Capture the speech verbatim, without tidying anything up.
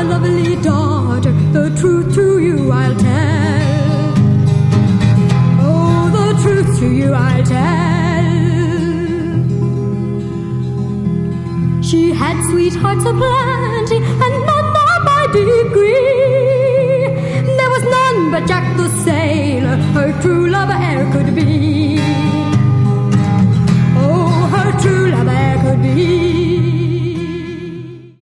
lovely daughter, the truth to you I'll tell. Oh, the truth to you I'll tell. She had sweethearts aplenty, and none not by degree. There was none but Jack the sailor, her true love e'er could be. Oh, her true love e'er could be.